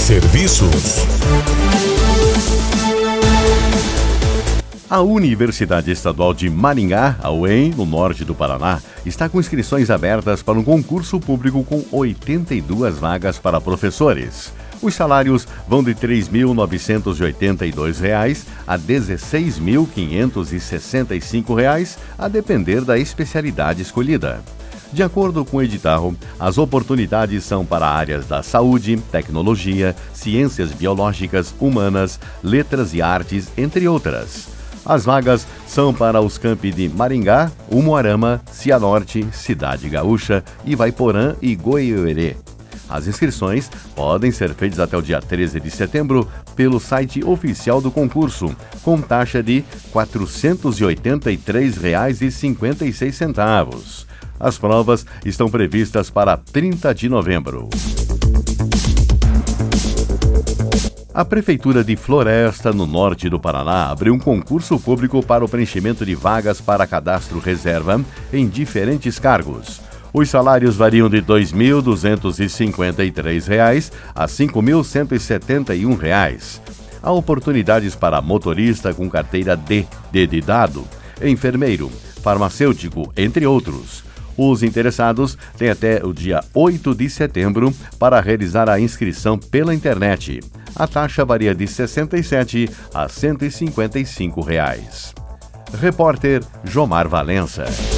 Serviços. A Universidade Estadual de Maringá, a UEM, no norte do Paraná, está com inscrições abertas para um concurso público com 82 vagas para professores. Os salários vão de R$ 3.982 a R$ 16.565, a depender da especialidade escolhida. De acordo com o edital, as oportunidades são para áreas da saúde, tecnologia, ciências biológicas, humanas, letras e artes, entre outras. As vagas são para os campi de Maringá, Umuarama, Cianorte, Cidade Gaúcha, Ivaiporã e Goiôerê. As inscrições podem ser feitas até o dia 13 de setembro pelo site oficial do concurso, com taxa de R$ 483,56. As provas estão previstas para 30 de novembro. A Prefeitura de Floresta, no norte do Paraná, abriu um concurso público para o preenchimento de vagas para cadastro reserva em diferentes cargos. Os salários variam de R$ 2.253 a R$ 5.171. Há oportunidades para motorista com carteira D de dado, enfermeiro, farmacêutico, entre outros. Os interessados têm até o dia 8 de setembro para realizar a inscrição pela internet. A taxa varia de R$ 67 a R$ 155. Repórter Jomar Valença.